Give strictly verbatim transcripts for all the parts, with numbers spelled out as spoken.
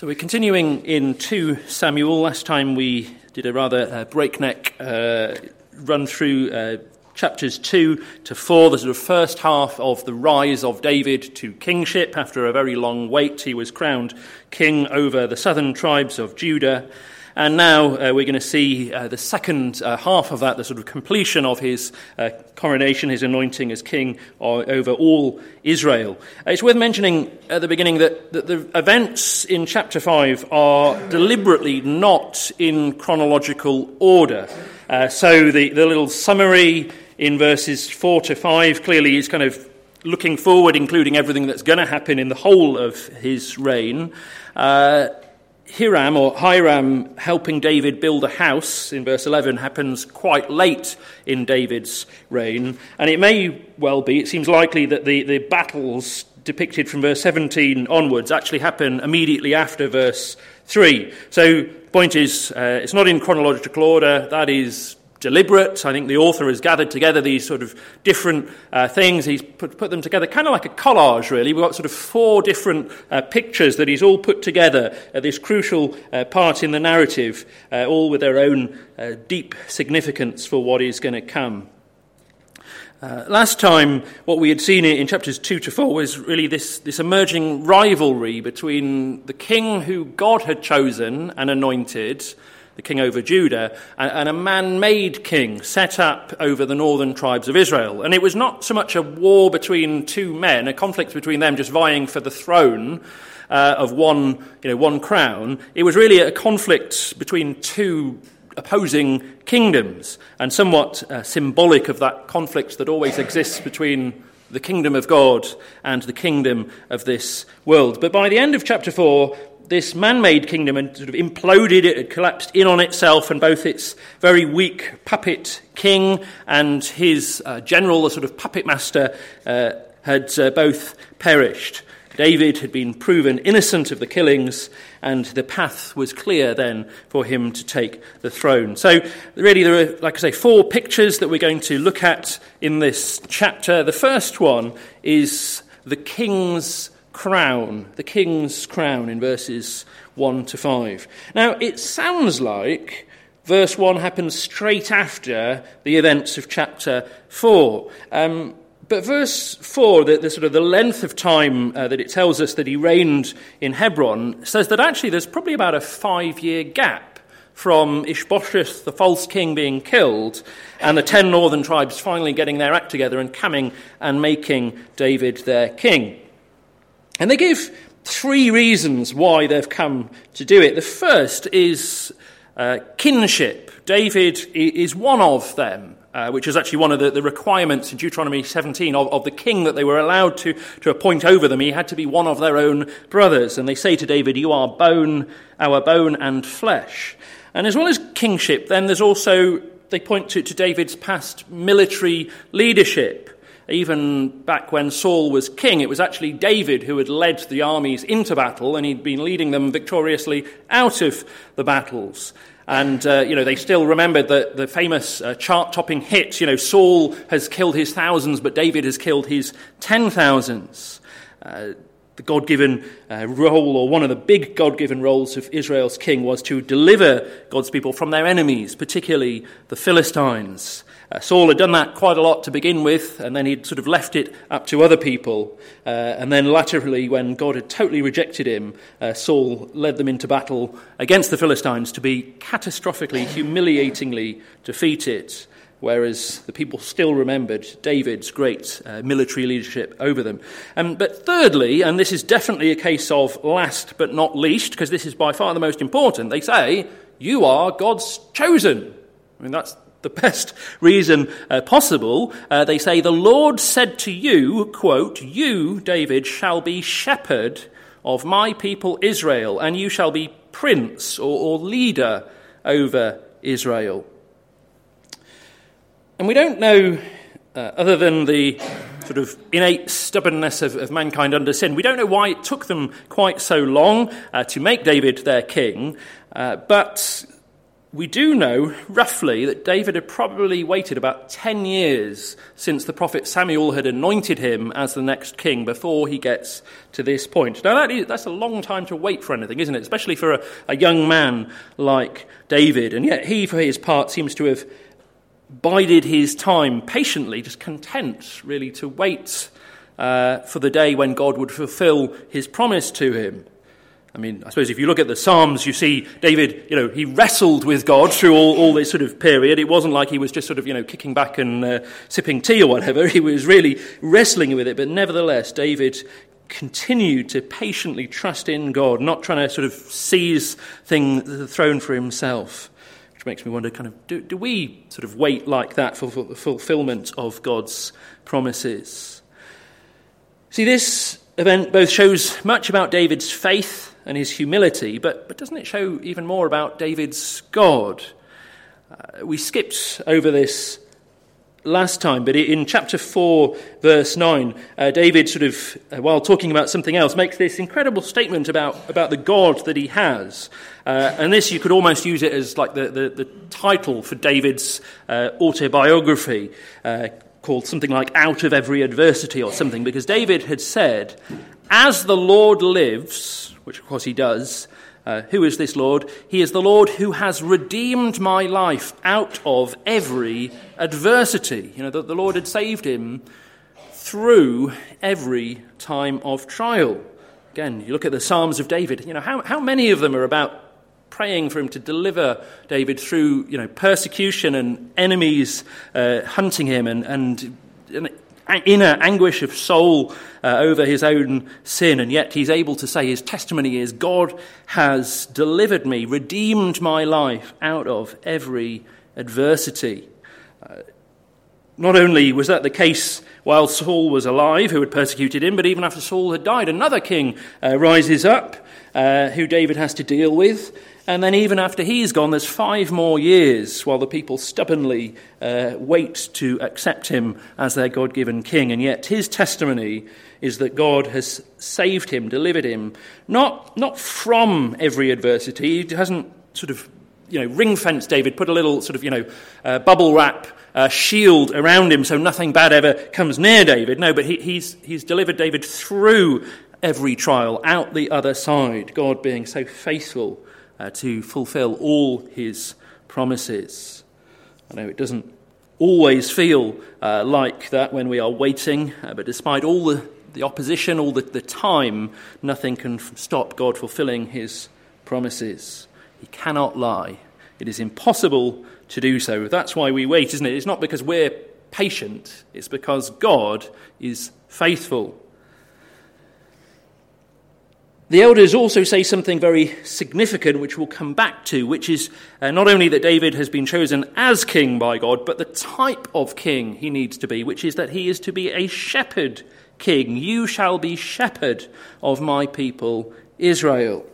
So we're continuing in two Samuel. Last time we did a rather uh, breakneck uh, run through uh, chapters two to four, the sort of first half of the rise of David to kingship. After a very long wait, he was crowned king over the southern tribes of Judah. And now uh, we're going to see uh, the second uh, half of that, the sort of completion of his uh, coronation, his anointing as king over all Israel. Uh, it's worth mentioning at the beginning that, that the events in chapter five are deliberately not in chronological order. Uh, so the, the little summary in verses four to five clearly is kind of looking forward, including everything that's going to happen in the whole of his reign. Uh, Hiram, or Hiram, helping David build a house in verse eleven happens quite late in David's reign. And it may well be, it seems likely that the, the battles depicted from verse seventeen onwards actually happen immediately after verse three. So the point is, uh, it's not in chronological order. That is deliberate. I think the author has gathered together these sort of different uh, things. He's put, put them together kind of like a collage, really. We've got sort of four different uh, pictures that he's all put together at this crucial uh, part in the narrative, uh, all with their own uh, deep significance for what is going to come. Uh, last time, what we had seen in chapters two to four was really this, this emerging rivalry between the king who God had chosen and anointed, the king over Judah, and a man-made king set up over the northern tribes of Israel. And it was not so much a war between two men, a conflict between them just vying for the throne uh, of one, you know, one crown. It was really a conflict between two opposing kingdoms, and somewhat uh, symbolic of that conflict that always exists between the kingdom of God and the kingdom of this world. But by the end of chapter four, this man-made kingdom had sort of imploded, it had collapsed in on itself, and both its very weak puppet king and his uh, general, the sort of puppet master, uh, had uh, both perished. David had been proven innocent of the killings, and the path was clear then for him to take the throne. So really there are, like I say, four pictures that we're going to look at in this chapter. The first one is the king's crown, the king's crown in verses one to five. Now, it sounds like verse one happens straight after the events of chapter four. Um, but verse four, the, the sort of the length of time uh, that it tells us that he reigned in Hebron, says that actually there's probably about a five-year gap from Ishbosheth, the false king, being killed, and the ten northern tribes finally getting their act together and coming and making David their king. And they give three reasons why they've come to do it. The first is uh, kinship. David is one of them, uh, which is actually one of the, the requirements in Deuteronomy seventeen of, of the king that they were allowed to, to appoint over them. He had to be one of their own brothers. And they say to David, "You are bone, our bone and flesh." And as well as kingship, then there's also, they point to, to David's past military leadership. Even back when Saul was king, it was actually David who had led the armies into battle, and he'd been leading them victoriously out of the battles. And, uh, you know, they still remembered the, the famous uh, chart-topping hit, you know, Saul has killed his thousands, but David has killed his ten thousands. Uh, the God-given uh, role, or one of the big God-given roles of Israel's king, was to deliver God's people from their enemies, particularly the Philistines. Uh, Saul had done that quite a lot to begin with, and then he'd sort of left it up to other people. Uh, and then laterally, when God had totally rejected him, uh, Saul led them into battle against the Philistines to be catastrophically, humiliatingly defeated, whereas the people still remembered David's great uh, military leadership over them. Um, but thirdly, and this is definitely a case of last but not least, because this is by far the most important, they say, "You are God's chosen." I mean, that's the best reason uh, possible. Uh, they say, "The Lord said to you," quote, "You, David, shall be shepherd of my people Israel, and you shall be prince or, or leader over Israel." And we don't know, uh, other than the sort of innate stubbornness of, of mankind under sin, we don't know why it took them quite so long uh, to make David their king, uh, but we do know, roughly, that David had probably waited about ten years since the prophet Samuel had anointed him as the next king before he gets to this point. Now, that is, that's a long time to wait for anything, isn't it? Especially for a, a young man like David. And yet he, for his part, seems to have bided his time patiently, just content, really, to wait uh, for the day when God would fulfill his promise to him. I mean, I suppose if you look at the Psalms, you see David, you know, he wrestled with God through all, all this sort of period. It wasn't like he was just sort of, you know, kicking back and uh, sipping tea or whatever. He was really wrestling with it. But nevertheless, David continued to patiently trust in God, not trying to sort of seize thing, the throne for himself. Which makes me wonder, kind of, do, do we sort of wait like that for, for the fulfillment of God's promises? See, this event both shows much about David's faith and his humility, but, but doesn't it show even more about David's God? Uh, we skipped over this last time, but in chapter four, verse nine, uh, David sort of, uh, while talking about something else, makes this incredible statement about, about the God that he has. Uh, and this, you could almost use it as like the, the, the title for David's uh, autobiography, uh, called something like Out of Every Adversity or something, because David had said, as the Lord lives, which of course he does, uh, who is this Lord? He is the Lord who has redeemed my life out of every adversity. You know, the, the Lord had saved him through every time of trial. Again, you look at the Psalms of David, you know, how, how many of them are about praying for him to deliver David through, you know, persecution and enemies uh, hunting him and, and, and inner anguish of soul uh, over his own sin, and yet he's able to say his testimony is, God has delivered me, redeemed my life out of every adversity. Uh, not only was that the case while Saul was alive, who had persecuted him, but even after Saul had died, another king uh, rises up, uh, who David has to deal with. And then even after he's gone, there's five more years while the people stubbornly uh, wait to accept him as their God-given king. And yet his testimony is that God has saved him, delivered him, not not from every adversity. He hasn't sort of, you know, ring-fenced David, put a little sort of, you know, uh, bubble wrap uh, shield around him so nothing bad ever comes near David. No, but he, he's he's delivered David through every trial, out the other side, God being so faithful Uh, to fulfill all his promises. I know it doesn't always feel uh, like that when we are waiting, uh, but despite all the, the opposition, all the, the time, nothing can f- stop God fulfilling his promises. He cannot lie. It is impossible to do so. That's why we wait, isn't it? It's not because we're patient, it's because God is faithful. The elders also say something very significant, which we'll come back to, which is uh, not only that David has been chosen as king by God, but the type of king he needs to be, which is that he is to be a shepherd king. You shall be shepherd of my people Israel.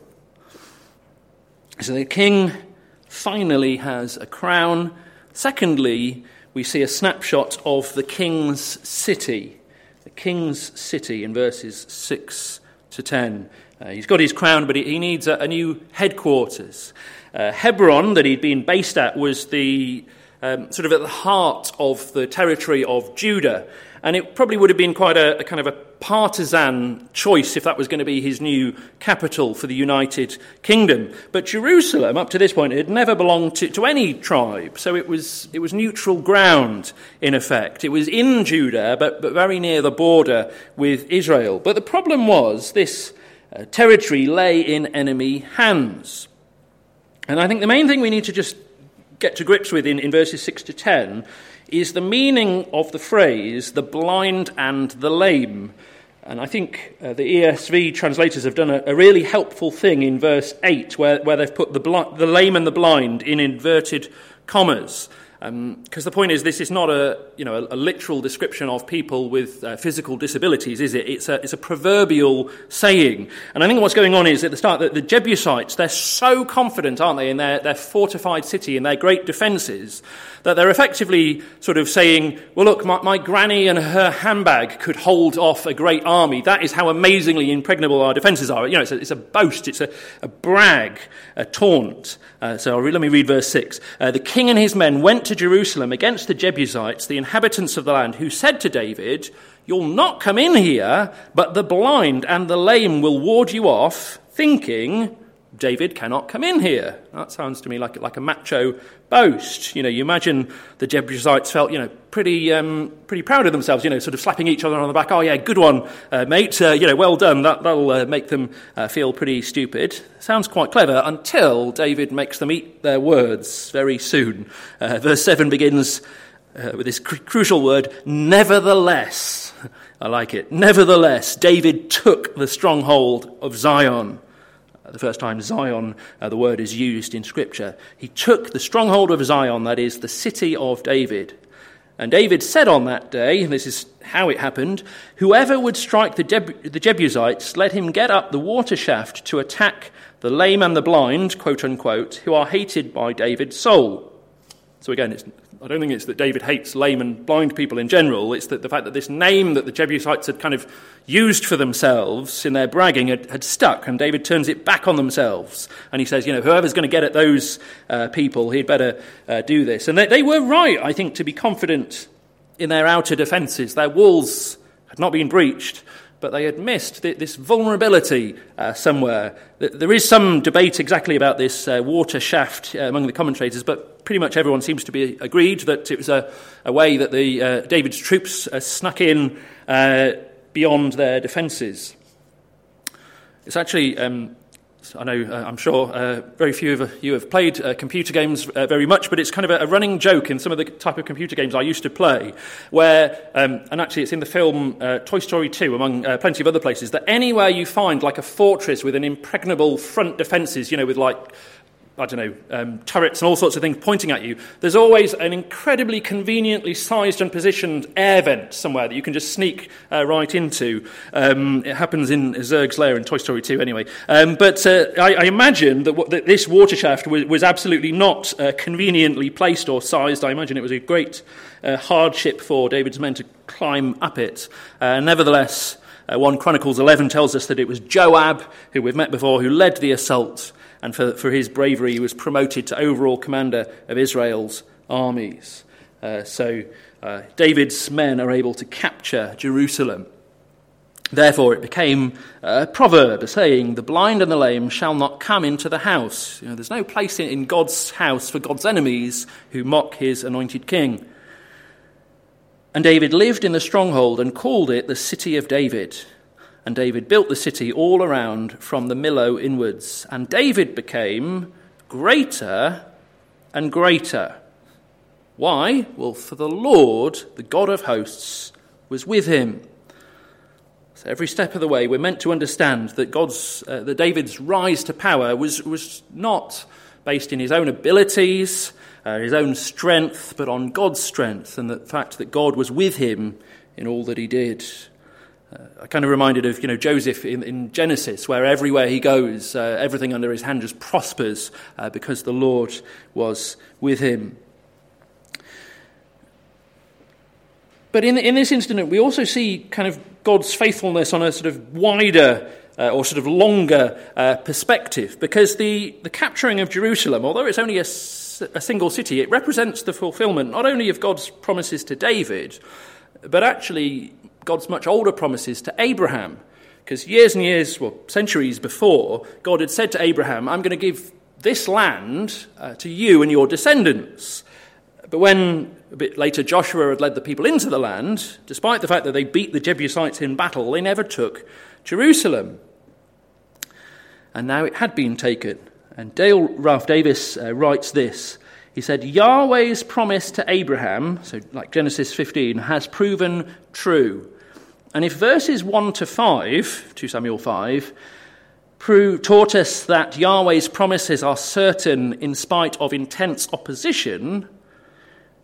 So the king finally has a crown. Secondly, we see a snapshot of the king's city. The king's city in verses six to ten. Uh, he's got his crown, but he, he needs a, a new headquarters. Uh, Hebron, that he'd been based at, was the um, sort of at the heart of the territory of Judah. And it probably would have been quite a, a kind of a partisan choice if that was going to be his new capital for the United Kingdom. But Jerusalem, up to this point, had never belonged to, to any tribe. So it was it was neutral ground, in effect. It was in Judah, but, but very near the border with Israel. But the problem was this uh, territory lay in enemy hands. And I think the main thing we need to just get to grips with in, in verses six to ten is the meaning of the phrase, the blind and the lame. And I think uh, the E S V translators have done a, a really helpful thing in verse eight, where, where they've put the, bl- the lame and the blind in inverted commas. Because um, the point is, this is not a you know a, a literal description of people with uh, physical disabilities, is it? It's a it's a proverbial saying. And I think what's going on is at the start that the Jebusites, they're so confident, aren't they, in their, their fortified city and their great defences, that they're effectively sort of saying, well, look, my, my granny and her handbag could hold off a great army. That is how amazingly impregnable our defences are. You know, it's a, it's a boast, it's a, a brag, a taunt. Uh, so I'll re- let me read verse six. Uh, the king and his men went to Jerusalem against the Jebusites, the inhabitants of the land, who said to David, "You'll not come in here, but the blind and the lame will ward you off," thinking, David cannot come in here. That sounds to me like, like a macho boast. You know, you imagine the Jebusites felt, you know, pretty um, pretty proud of themselves, you know, sort of slapping each other on the back. Oh, yeah, good one, uh, mate. Uh, you know, well done. That, that'll uh, make them uh, feel pretty stupid. Sounds quite clever until David makes them eat their words very soon. Uh, verse seven begins uh, with this cr- crucial word, nevertheless. I like it. Nevertheless, David took the stronghold of Zion. The first time Zion, uh, the word is used in Scripture. He took the stronghold of Zion, that is, the city of David. And David said on that day, and this is how it happened, whoever would strike the, Jeb- the Jebusites, let him get up the water shaft to attack the lame and the blind, quote unquote, who are hated by David's soul. So again, it's, I don't think it's that David hates lame and blind people in general. It's that the fact that this name that the Jebusites had kind of used for themselves in their bragging had, had stuck, and David turns it back on themselves. And he says, you know, whoever's going to get at those uh, people, he'd better uh, do this. And they, they were right, I think, to be confident in their outer defences. Their walls had not been breached, but they had missed this vulnerability uh, somewhere. There is some debate exactly about this uh, water shaft uh, among the commentators, but pretty much everyone seems to be agreed that it was a, a way that the uh, David's troops uh, snuck in uh, beyond their defences. It's actually, um, I know, uh, I'm sure uh, very few of you have played uh, computer games uh, very much, but it's kind of a, a running joke in some of the type of computer games I used to play, where, um, and actually it's in the film uh, Toy Story two, among uh, plenty of other places, that anywhere you find like a fortress with an impregnable front defences, you know, with like, I don't know, um, turrets and all sorts of things pointing at you, there's always an incredibly conveniently sized and positioned air vent somewhere that you can just sneak uh, right into. Um, it happens in Zurg's lair in Toy Story two anyway. Um, but uh, I, I imagine that, w- that this water shaft was, was absolutely not uh, conveniently placed or sized. I imagine it was a great uh, hardship for David's men to climb up it. Uh, nevertheless, uh, First Chronicles eleven tells us that it was Joab, who we've met before, who led the assault. And for, for his bravery, he was promoted to overall commander of Israel's armies. Uh, so uh, David's men are able to capture Jerusalem. Therefore, it became a proverb, a saying, the blind and the lame shall not come into the house. You know, there's no place in, in God's house for God's enemies who mock his anointed king. And David lived in the stronghold and called it the city of David. And David built the city all around from the Millo inwards. And David became greater and greater. Why? Well, for the Lord, the God of hosts, was with him. So every step of the way, we're meant to understand that God's, uh, that David's rise to power was, was not based in his own abilities, uh, his own strength, but on God's strength and the fact that God was with him in all that he did. Uh, I kind of reminded of, you know, Joseph in, in Genesis, where everywhere he goes, uh, everything under his hand just prospers uh, because the Lord was with him. But in, in this incident, we also see kind of God's faithfulness on a sort of wider uh, or sort of longer uh, perspective, because the, the capturing of Jerusalem, although it's only a, a single city, it represents the fulfillment not only of God's promises to David, but actually God's much older promises to Abraham. Because years and years, well, centuries before, God had said to Abraham, I'm going to give this land uh, to you and your descendants. But when, a bit later, Joshua had led the people into the land, despite the fact that they beat the Jebusites in battle, they never took Jerusalem. And now it had been taken. And Dale Ralph Davis uh, writes this. He said, Yahweh's promise to Abraham, so like Genesis fifteen, has proven true. And if verses one to five, Second Samuel five, prove, taught us that Yahweh's promises are certain in spite of intense opposition,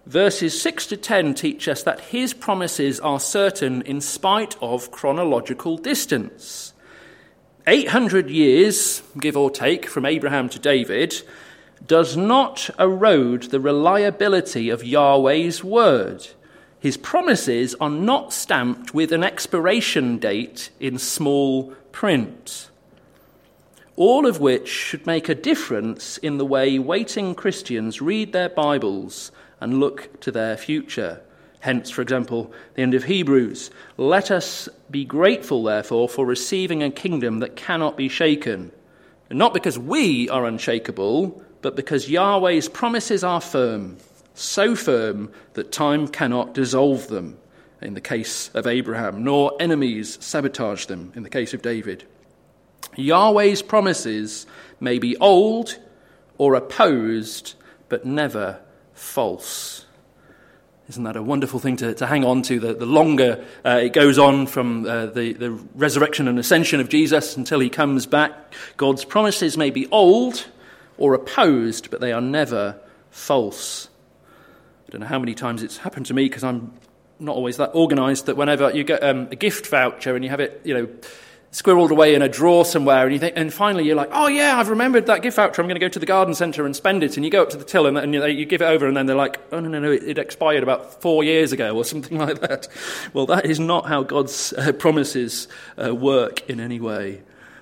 verses six to ten teach us that his promises are certain in spite of chronological distance. eight hundred years, give or take, from Abraham to David, does not erode the reliability of Yahweh's word. His promises are not stamped with an expiration date in small print. All of which should make a difference in the way waiting Christians read their Bibles and look to their future. Hence, for example, the end of Hebrews. Let us be grateful, therefore, for receiving a kingdom that cannot be shaken. And not because we are unshakable, but because Yahweh's promises are firm, so firm that time cannot dissolve them, in the case of Abraham, nor enemies sabotage them, in the case of David. Yahweh's promises may be old or opposed, but never false. Isn't that a wonderful thing to, to hang on to? The, the longer uh, it goes on from uh, the, the resurrection and ascension of Jesus until he comes back, God's promises may be old or opposed, but they are never false. I don't know how many times it's happened to me, because I'm not always that organised, that whenever you get um, a gift voucher and you have it, you know, squirreled away in a drawer somewhere, and you think, and finally you're like, oh yeah, I've remembered that gift voucher, I'm going to go to the garden centre and spend it, and you go up to the till and, and you, you give it over, and then they're like, oh no, no, no, it, it expired about four years ago, or something like that. Well, that is not how God's uh, promises uh, work in any way.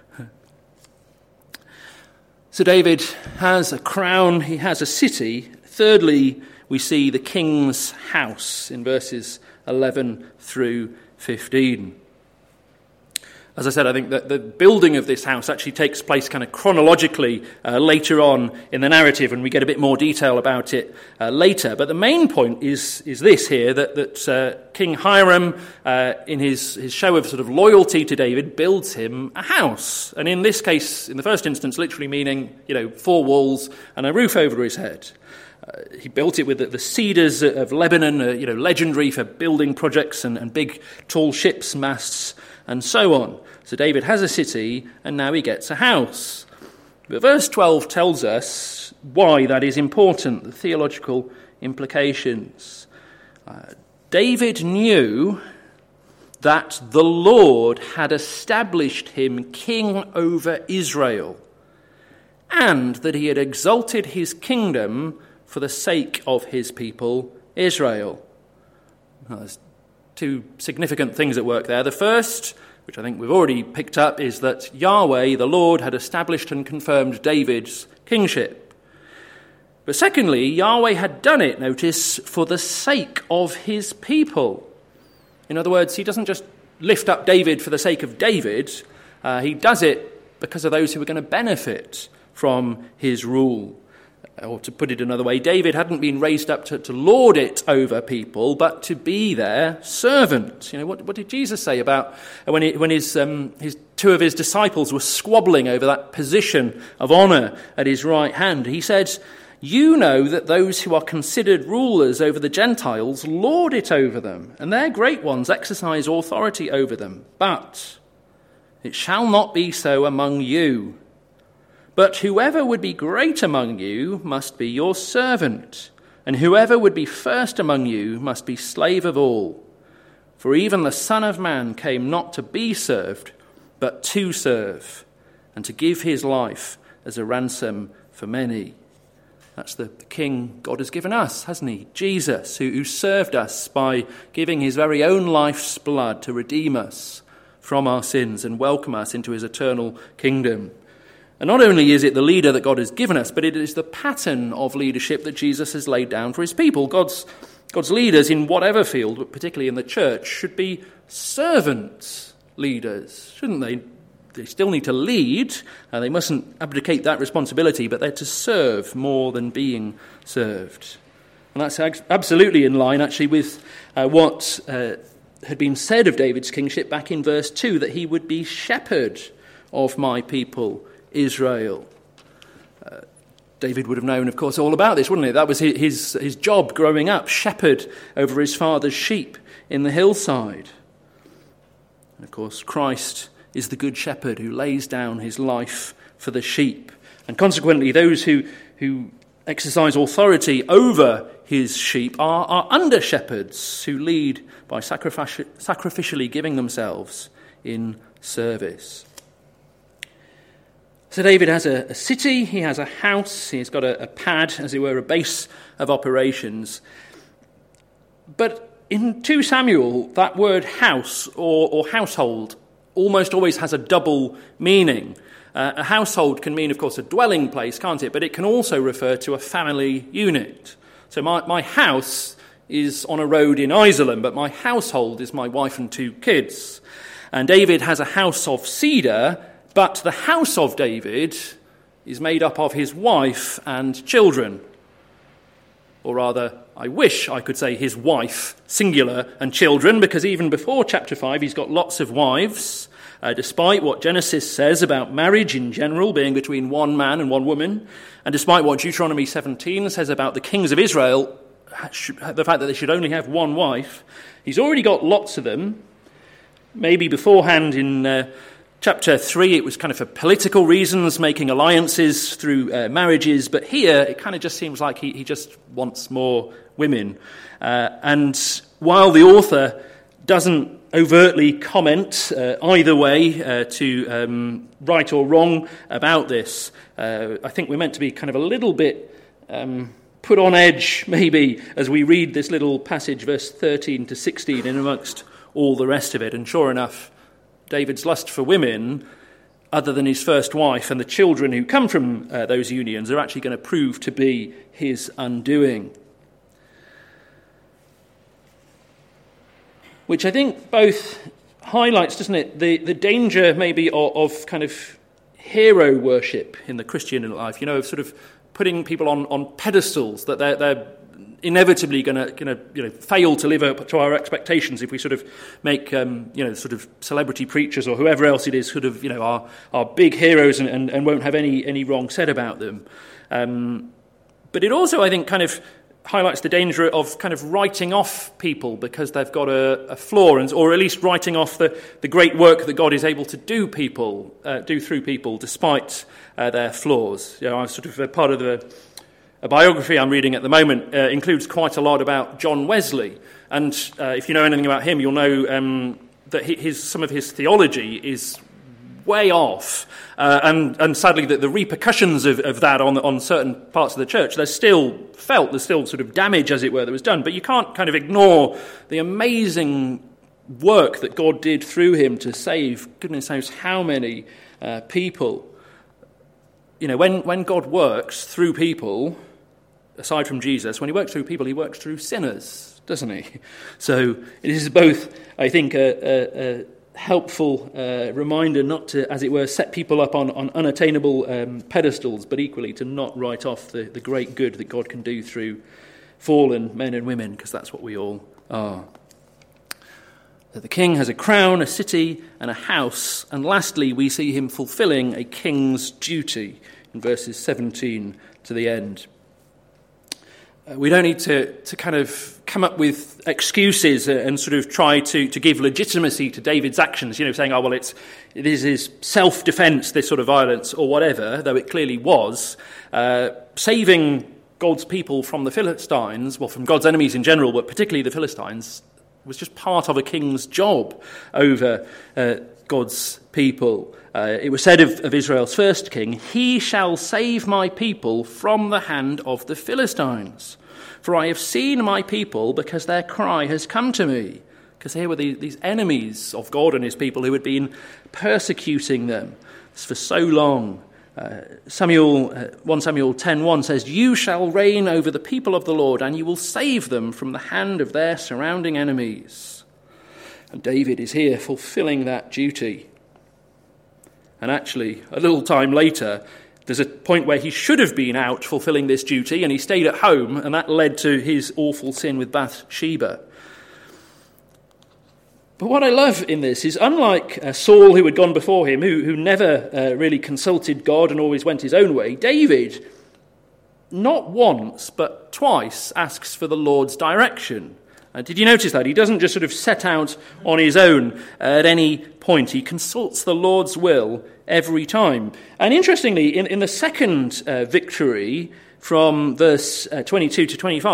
So David has a crown, he has a city. Thirdly, we see the king's house in verses eleven through fifteen. As I said, I think that the building of this house actually takes place kind of chronologically uh, later on in the narrative, and we get a bit more detail about it uh, later. But the main point is is this here, that, that uh, King Hiram, uh, in his, his show of sort of loyalty to David, builds him a house. And in this case, in the first instance, literally meaning, you know, four walls and a roof over his head. Uh, he built it with the, the cedars of Lebanon, uh, you know, legendary for building projects and, and big, tall ships, masts, and so on. So David has a city, and now he gets a house. But verse twelve tells us why that is important, the theological implications. Uh, David knew that the Lord had established him king over Israel, and that he had exalted his kingdom for the sake of his people, Israel. Now, there's two significant things at work there. The first, which I think we've already picked up, is that Yahweh, the Lord, had established and confirmed David's kingship. But secondly, Yahweh had done it, notice, for the sake of his people. In other words, he doesn't just lift up David for the sake of David. Uh, he does it because of those who are going to benefit from his rule. Or to put it another way, David hadn't been raised up to, to lord it over people, but to be their servant. You know, what, what did Jesus say about when, he, when his, um, his two of his disciples were squabbling over that position of honour at his right hand? He said, "You know that those who are considered rulers over the Gentiles lord it over them, and their great ones exercise authority over them. But it shall not be so among you. But whoever would be great among you must be your servant, and whoever would be first among you must be slave of all. For even the Son of Man came not to be served, but to serve, and to give his life as a ransom for many." That's the, the King God has given us, hasn't he? Jesus, who, who served us by giving his very own life's blood to redeem us from our sins and welcome us into his eternal kingdom. And not only is it the leader that God has given us, but it is the pattern of leadership that Jesus has laid down for his people. God's, God's leaders in whatever field, but particularly in the church, should be servant leaders, shouldn't they? They still need to lead, and they mustn't abdicate that responsibility, but they're to serve more than being served. And that's absolutely in line, actually, with uh, what uh, had been said of David's kingship back in verse two, that he would be shepherd of my people, Israel. Uh, David would have known, of course, all about this, wouldn't he? That was his, his his job growing up, shepherd over his father's sheep in the hillside. And of course, Christ is the good shepherd who lays down his life for the sheep. And consequently, those who, who exercise authority over his sheep are, are under-shepherds who lead by sacrifici- sacrificially giving themselves in service. So David has a, a city, he has a house, he's got a, a pad, as it were, a base of operations. But in Second Samuel, that word house or, or household almost always has a double meaning. Uh, a household can mean, of course, a dwelling place, can't it? But it can also refer to a family unit. So my, my house is on a road in Iselin, but my household is my wife and two kids. And David has a house of cedar, but the house of David is made up of his wife and children. Or rather, I wish I could say his wife, singular, and children, because even before chapter five, he's got lots of wives, uh, despite what Genesis says about marriage in general being between one man and one woman, and despite what Deuteronomy seventeen says about the kings of Israel, the fact that they should only have one wife. He's already got lots of them. Maybe beforehand in uh, chapter three, it was kind of for political reasons, making alliances through uh, marriages. But here, it kind of just seems like he, he just wants more women. Uh, and while the author doesn't overtly comment uh, either way uh, to um, right or wrong about this, uh, I think we're meant to be kind of a little bit um, put on edge, maybe, as we read this little passage, verse thirteen to sixteen, in amongst all the rest of it. And sure enough, David's lust for women, other than his first wife and the children who come from uh, those unions, are actually going to prove to be his undoing. Which I think both highlights, doesn't it, the, the danger maybe of, of kind of hero worship in the Christian life, you know, of sort of putting people on, on pedestals, that they're, they're inevitably going to, going to, you know, fail to live up to our expectations if we sort of make, um, you know, sort of celebrity preachers or whoever else it is, sort of, you know, our, our big heroes and, and, and won't have any any wrong said about them. Um, but it also, I think, kind of highlights the danger of kind of writing off people because they've got a, a flaw, and, or at least writing off the, the great work that God is able to do people, uh, do through people, despite uh, their flaws. You know, I'm sort of a part of the A biography I'm reading at the moment uh, includes quite a lot about John Wesley. And uh, if you know anything about him, you'll know um, that his, some of his theology is way off. Uh, and, and sadly, the, the repercussions of, of that on, on certain parts of the church, they're still felt. There's still sort of damage, as it were, that was done. But you can't kind of ignore the amazing work that God did through him to save goodness knows how many uh, people. You know, when, when God works through people, aside from Jesus, when he works through people, he works through sinners, doesn't he? So it is both, I think, a, a, a helpful uh, reminder not to, as it were, set people up on, on unattainable um, pedestals, but equally to not write off the, the great good that God can do through fallen men and women, because that's what we all are. That the king has a crown, a city, and a house. And lastly, we see him fulfilling a king's duty in verses seventeen to the end. Uh, we don't need to, to kind of come up with excuses and sort of try to, to give legitimacy to David's actions, you know, saying, oh, well, it's, it is his self-defense, this sort of violence, or whatever, though it clearly was. Uh, saving God's people from the Philistines, well, from God's enemies in general, but particularly the Philistines, was just part of a king's job over uh, God's people. Uh, it was said of, of Israel's first king, he shall save my people from the hand of the Philistines. For I have seen my people because their cry has come to me. Because here were the, these enemies of God and his people who had been persecuting them for so long. Uh, Samuel, uh, First Samuel ten one says, you shall reign over the people of the Lord, and you will save them from the hand of their surrounding enemies. And David is here fulfilling that duty. And actually, a little time later, there's a point where he should have been out fulfilling this duty, and he stayed at home, and that led to his awful sin with Bathsheba. But what I love in this is, unlike uh, Saul, who had gone before him, who, who never uh, really consulted God and always went his own way, David, not once, but twice, asks for the Lord's direction. Uh, did you notice that? He doesn't just sort of set out on his own uh, at any point. He consults the Lord's will every time. And interestingly, in, in the second uh, victory, from verse uh, twenty-two to twenty-five,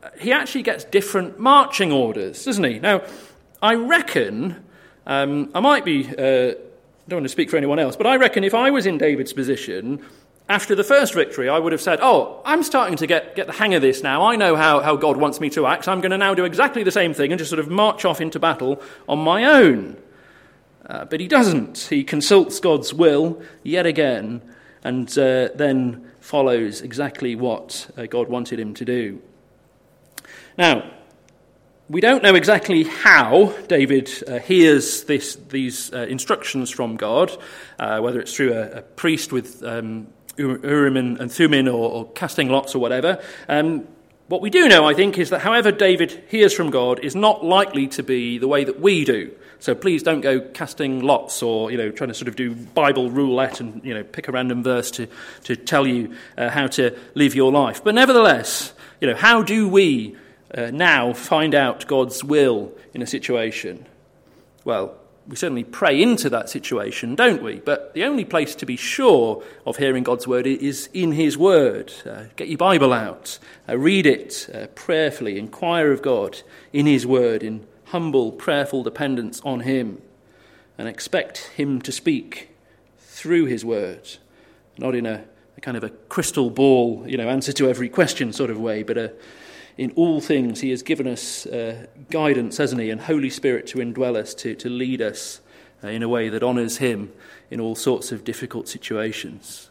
he actually gets different marching orders, doesn't he? Now, I reckon, um, I might be, uh, I don't want to speak for anyone else, but I reckon if I was in David's position, after the first victory, I would have said, oh, I'm starting to get, get the hang of this now. I know how, how God wants me to act. So I'm going to now do exactly the same thing and just sort of march off into battle on my own. Uh, but he doesn't. He consults God's will yet again and uh, then follows exactly what uh, God wanted him to do. Now, we don't know exactly how David uh, hears this, these uh, instructions from God, uh, whether it's through a, a priest with um, Urim and Thummim or, or casting lots or whatever. Um, what we do know, I think, is that however David hears from God is not likely to be the way that we do. So please don't go casting lots or, you know, trying to sort of do Bible roulette and, you know, pick a random verse to, to tell you uh, how to live your life. But nevertheless, you know, how do we uh, now find out God's will in a situation? Well, we certainly pray into that situation, don't we? But the only place to be sure of hearing God's word is in his word. Uh, get your Bible out, uh, read it uh, prayerfully, inquire of God in his word, in humble, prayerful dependence on him, and expect him to speak through his word, not in a, a kind of a crystal ball, you know, answer to every question sort of way, but a, in all things he has given us uh, guidance, hasn't he, and Holy Spirit to indwell us, to, to lead us uh, in a way that honours him in all sorts of difficult situations.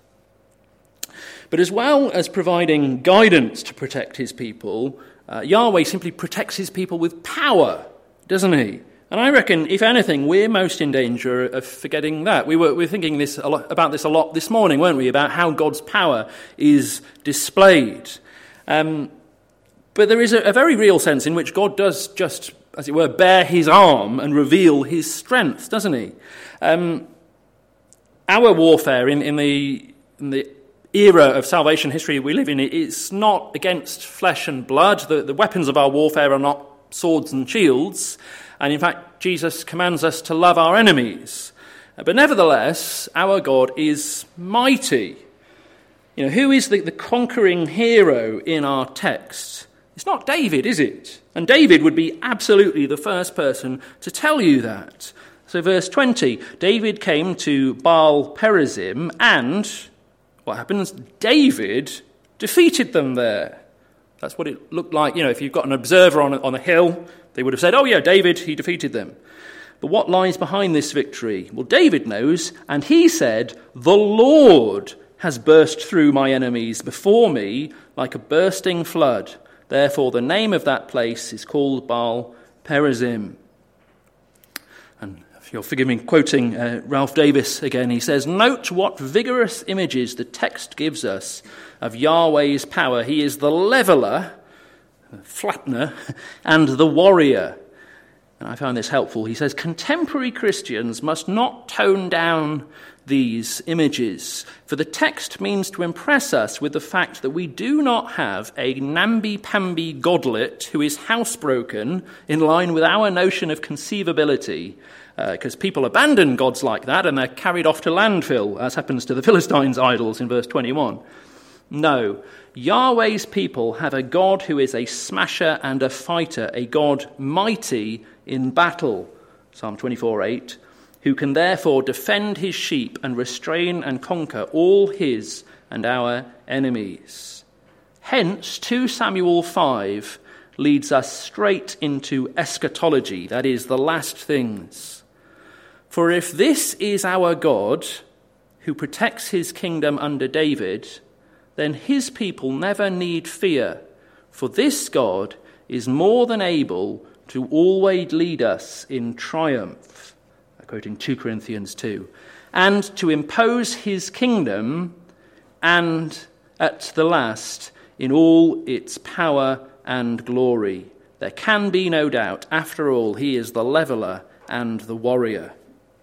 But as well as providing guidance to protect his people, uh, Yahweh simply protects his people with power, doesn't he? And I reckon, if anything, we're most in danger of forgetting that. We were, we were thinking this a lot, about this a lot this morning, weren't we, about how God's power is displayed. Um, but there is a, a very real sense in which God does just, as it were, bare his arm and reveal his strength, doesn't he? Um, our warfare in, in, the, in the era of salvation history we live in, it's not against flesh and blood. The, the weapons of our warfare are not swords and shields, and in fact Jesus commands us to love our enemies. But nevertheless, our God is mighty. You know, who is the, the conquering hero in our text? It's not David, is it? And David would be absolutely the first person to tell you that. So verse twenty, David came to Baal Perazim, and what happens? David defeated them there. That's what it looked like. You know, if you've got an observer on a, on a hill, they would have said, oh yeah, David, he defeated them. But what lies behind this victory? Well, David knows, and he said, the Lord has burst through my enemies before me like a bursting flood. Therefore, the name of that place is called Baal Perazim. And if you'll forgive me quoting uh, Ralph Davis again, he says, note what vigorous images the text gives us of Yahweh's power. He is the leveller, flattener, and the warrior. And I found this helpful. He says, contemporary Christians must not tone down these images, for the text means to impress us with the fact that we do not have a namby-pamby godlet who is housebroken in line with our notion of conceivability, because uh, people abandon gods like that and they're carried off to landfill, as happens to the Philistines' idols in verse twenty-one. No, Yahweh's people have a God who is a smasher and a fighter, a God mighty in battle, Psalm twenty-four eight, who can therefore defend his sheep and restrain and conquer all his and our enemies. Hence, two Samuel five leads us straight into eschatology, that is, the last things. For if this is our God, who protects his kingdom under David, then his people never need fear, for this God is more than able to always lead us in triumph, quoting two Corinthians two, and to impose his kingdom, and at the last, in all its power and glory. There can be no doubt, after all, he is the leveller and the warrior.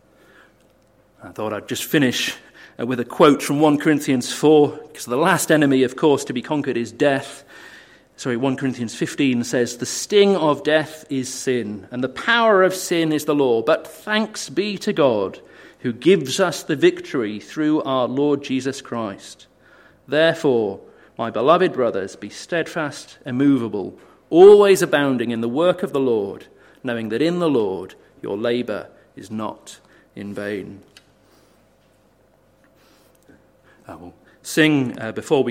I thought I'd just finish with a quote from First Corinthians four, because the last enemy, of course, to be conquered is death. Sorry, First Corinthians fifteen says, the sting of death is sin, and the power of sin is the law. But thanks be to God, who gives us the victory through our Lord Jesus Christ. Therefore, my beloved brothers, be steadfast, immovable, always abounding in the work of the Lord, knowing that in the Lord your labour is not in vain. I will sing uh, before we